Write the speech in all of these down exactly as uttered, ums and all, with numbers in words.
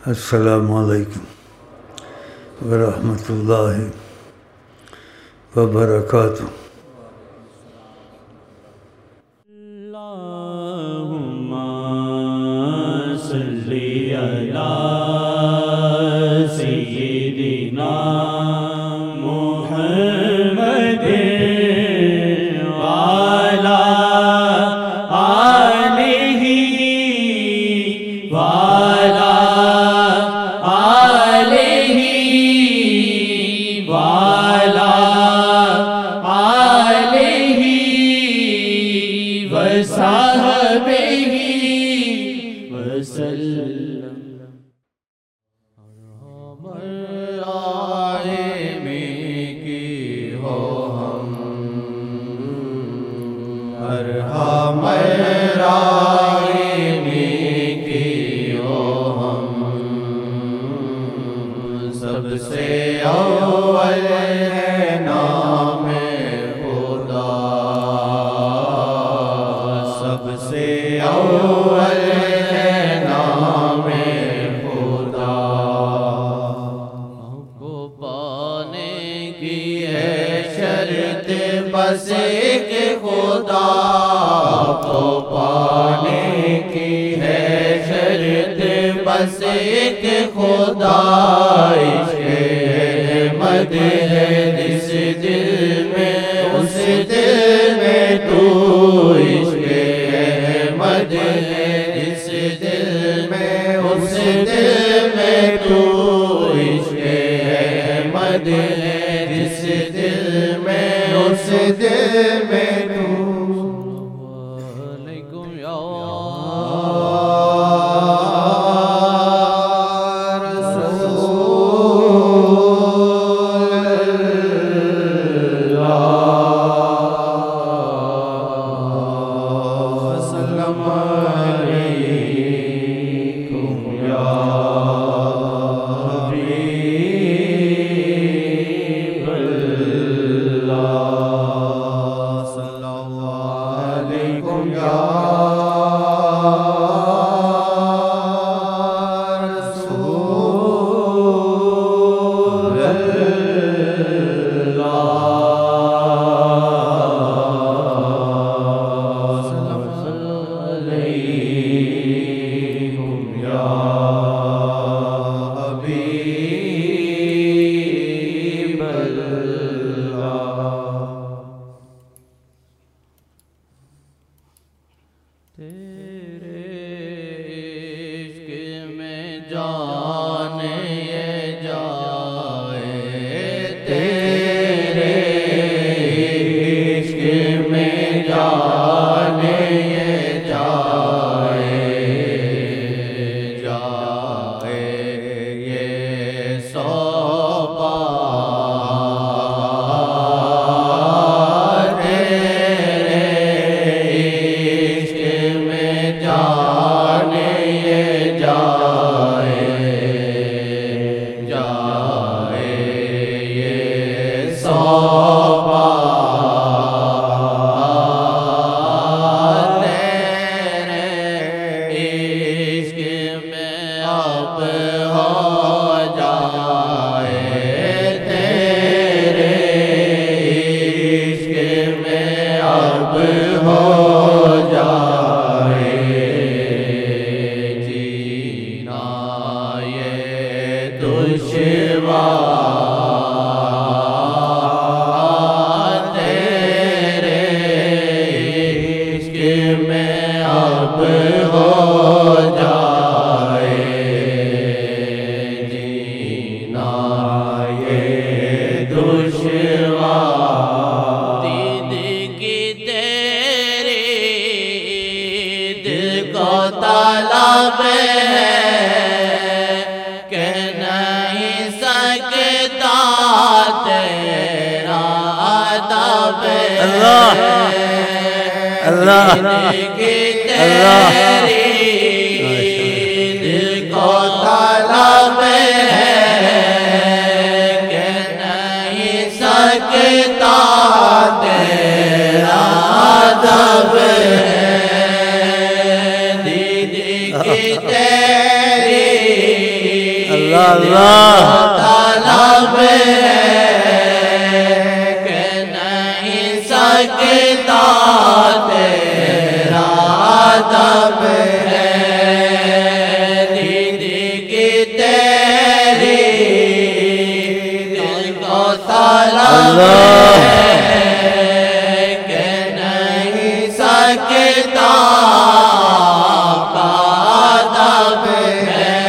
अस्सलामु अलैकुम व रहमतुल्लाहि व बरकातुहू। अल्लाहुम्मा सल्ली अला सय्यिदिना मुहम्मदिन व अला आलिहि व अला आलिहि व अला आलिहि व सहबिहि वसल्लम। सबसे अव्वल है नाम खुदा, सबसे अव्वल है नाम खुदा। को पाने की है शर्त बस एक खुदा, को पाने की है शर्त बस एक खुदा। अहमद है जिस दिल में उस दिल में तू, इश्क़ अहमद है जिस दिल में उस दिल में तू, इश्क़ अहमद है जिस दिल में उस दिल में तू। वालेकुम या अल्लाह अल्लाह दिल को तलब है कि नहीं सकता तेरा अदब है। दीदी की तेरी अल्लाह तलब के नहीं सकता तेरा दब है दीदी की तेरी दिल को तलब के नहीं सकता दब है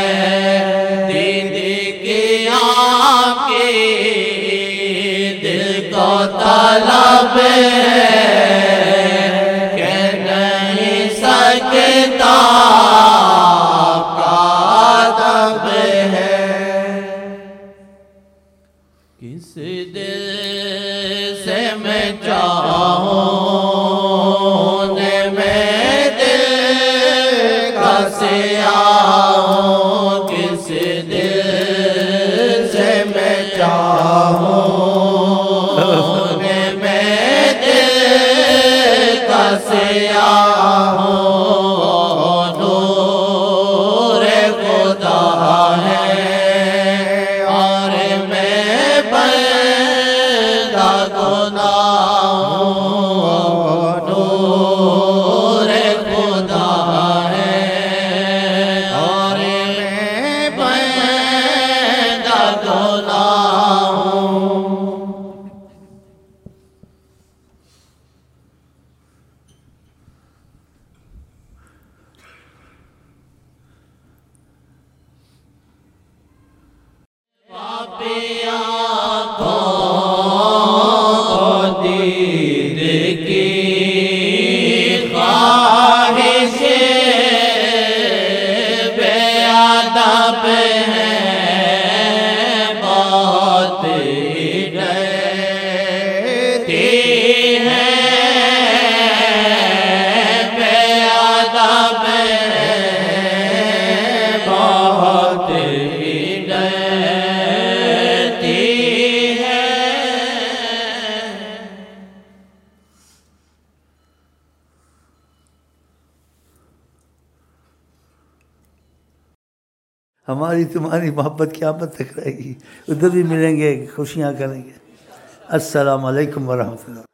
दीदी की आपकी दिल को तलब के नहीं सकता दब है किस दिल से मैं चाहूं ने मैं दिल का सियाहूं किस दिल से मैं चाहूं ने मैं दिल का सियाहूं नूर खुदा है और मैं बंदा गुनाह हूँ नूर खुदा है और मैं बंदा गुनाह हूँ पापिया को दीद की ख्वाहिश बेअदब है बहुत डरती है बेअदब है बहुत डरती है हमारी तुम्हारी मोहब्बत क़यामत तक रहेगी, उधर भी मिलेंगे, खुशियाँ करेंगे। अस्सलाम वालेकुम व रहमतुल्लाह।